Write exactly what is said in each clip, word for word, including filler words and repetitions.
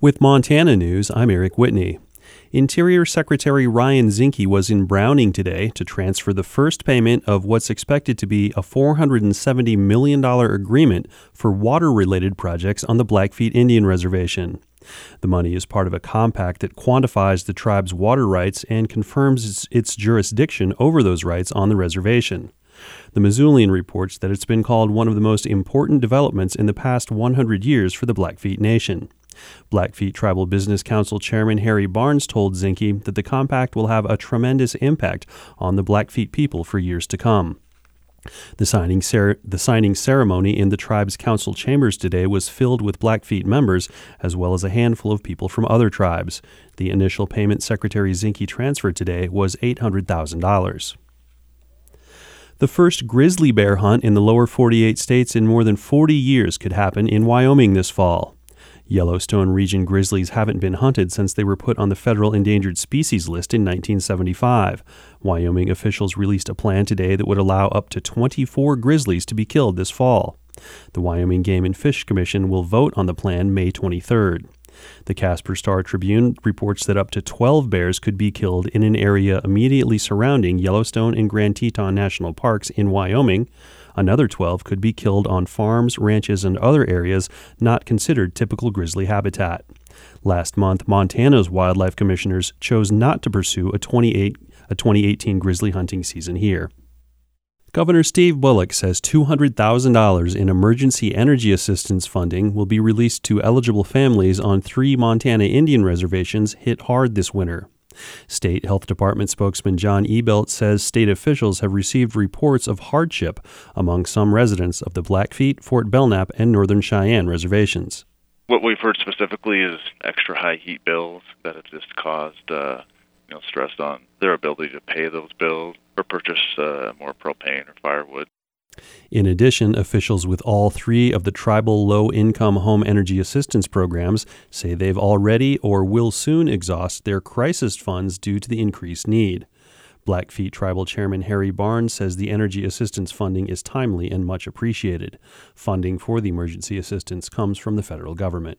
With Montana News, I'm Eric Whitney. Interior Secretary Ryan Zinke was in Browning today to transfer the first payment of what's expected to be a four hundred seventy million dollars agreement for water-related projects on the Blackfeet Indian Reservation. The money is part of a compact that quantifies the tribe's water rights and confirms its, its jurisdiction over those rights on the reservation. The Missoulian reports that it's been called one of the most important developments in the past one hundred years for the Blackfeet Nation. Blackfeet Tribal Business Council Chairman Harry Barnes told Zinke that the compact will have a tremendous impact on the Blackfeet people for years to come. The signing, cer- the signing ceremony in the tribe's council chambers today was filled with Blackfeet members, as well as a handful of people from other tribes. The initial payment Secretary Zinke transferred today was eight hundred thousand dollars. The first grizzly bear hunt in the lower forty-eight states in more than forty years could happen in Wyoming this fall. Yellowstone region grizzlies haven't been hunted since they were put on the federal endangered species list in nineteen seventy-five. Wyoming officials released a plan today that would allow up to twenty-four grizzlies to be killed this fall. The Wyoming Game and Fish Commission will vote on the plan May twenty-third. The Casper Star Tribune reports that up to twelve bears could be killed in an area immediately surrounding Yellowstone and Grand Teton National Parks in Wyoming. Another twelve could be killed on farms, ranches, and other areas not considered typical grizzly habitat. Last month, Montana's wildlife commissioners chose not to pursue a twenty-eight, a twenty eighteen grizzly hunting season here. Governor Steve Bullock says two hundred thousand dollars in emergency energy assistance funding will be released to eligible families on three Montana Indian reservations hit hard this winter. State Health Department spokesman John Ebelt says state officials have received reports of hardship among some residents of the Blackfeet, Fort Belknap, and Northern Cheyenne reservations. What we've heard specifically is extra high heat bills that have just caused uh, you know, stress on their ability to pay those bills or purchase uh, more propane or firewood. In addition, officials with all three of the tribal low-income home energy assistance programs say they've already or will soon exhaust their crisis funds due to the increased need. Blackfeet Tribal Chairman Harry Barnes says the energy assistance funding is timely and much appreciated. Funding for the emergency assistance comes from the federal government.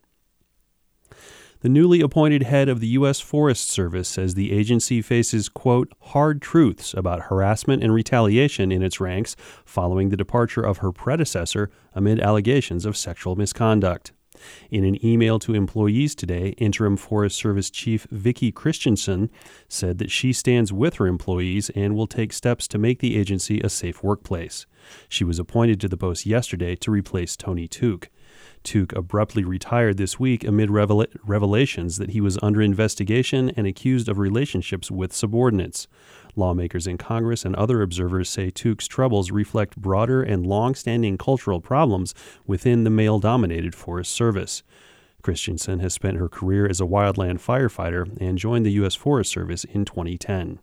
The newly appointed head of the U S Forest Service says the agency faces, quote, hard truths about harassment and retaliation in its ranks following the departure of her predecessor amid allegations of sexual misconduct. In an email to employees today, Interim Forest Service Chief Vicki Christensen said that she stands with her employees and will take steps to make the agency a safe workplace. She was appointed to the post yesterday to replace Tony Tuke. Tuke abruptly retired this week amid revel- revelations that he was under investigation and accused of relationships with subordinates. Lawmakers in Congress and other observers say Tuke's troubles reflect broader and long-standing cultural problems within the male-dominated Forest Service. Christensen has spent her career as a wildland firefighter and joined the U S Forest Service in twenty ten.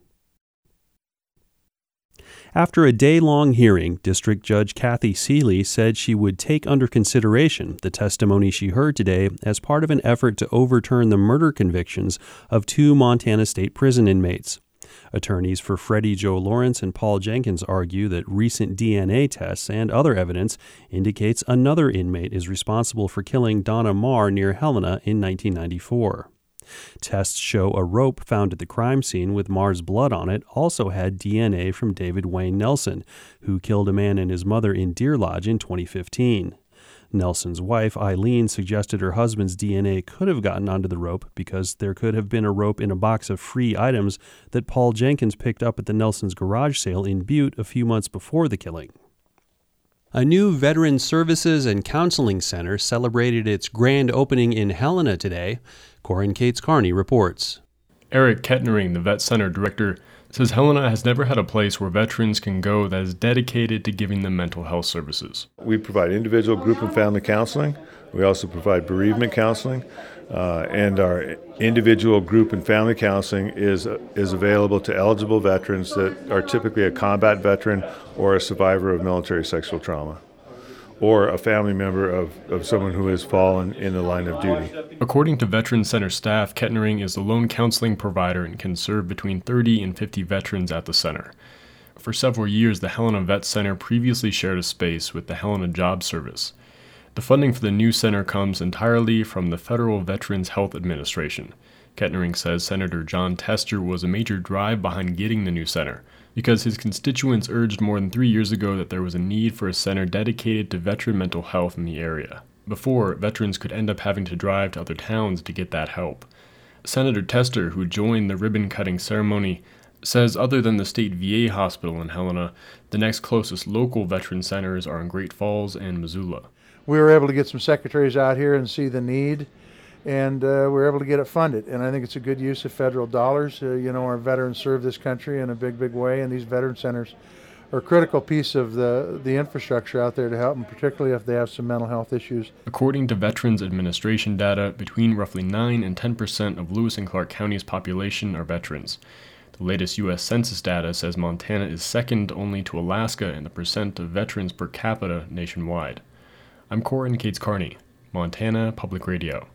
After a day-long hearing, District Judge Kathy Seeley said she would take under consideration the testimony she heard today as part of an effort to overturn the murder convictions of two Montana State Prison inmates. Attorneys for Freddie Joe Lawrence and Paul Jenkins argue that recent D N A tests and other evidence indicates another inmate is responsible for killing Donna Marr near Helena in nineteen ninety-four. Tests show a rope found at the crime scene with Marr's blood on it also had D N A from David Wayne Nelson, who killed a man and his mother in Deer Lodge in twenty fifteen. Nelson's wife, Eileen, suggested her husband's D N A could have gotten onto the rope because there could have been a rope in a box of free items that Paul Jenkins picked up at the Nelson's garage sale in Butte a few months before the killing. A new Veteran Services and Counseling Center celebrated its grand opening in Helena today. Corin Cates Carney reports. Eric Kettnering, the Vet Center director, says Helena has never had a place where veterans can go that is dedicated to giving them mental health services. We provide individual, group, and family counseling. We also provide bereavement counseling, uh, and our individual, group, and family counseling is uh, is available to eligible veterans that are typically a combat veteran or a survivor of military sexual trauma, or a family member of, of someone who has fallen in the line of duty. According to Veteran Center staff, Kettnering is the lone counseling provider and can serve between thirty and fifty veterans at the center. For several years, the Helena Vet Center previously shared a space with the Helena Job Service. The funding for the new center comes entirely from the Federal Veterans Health Administration. Kettering says Senator Jon Tester was a major drive behind getting the new center, because his constituents urged more than three years ago that there was a need for a center dedicated to veteran mental health in the area. Before, veterans could end up having to drive to other towns to get that help. Senator Tester, who joined the ribbon-cutting ceremony, says other than the state V A hospital in Helena, the next closest local veteran centers are in Great Falls and Missoula. We were able to get some secretaries out here and see the need, and uh, we were able to get it funded. And I think it's a good use of federal dollars. Uh, you know, our veterans serve this country in a big, big way, and these veteran centers are a critical piece of the, the infrastructure out there to help them, particularly if they have some mental health issues. According to Veterans Administration data, between roughly nine and ten percent of Lewis and Clark County's population are veterans. The latest U S Census data says Montana is second only to Alaska in the percent of veterans per capita nationwide. I'm Corin Cates Carney, Montana Public Radio.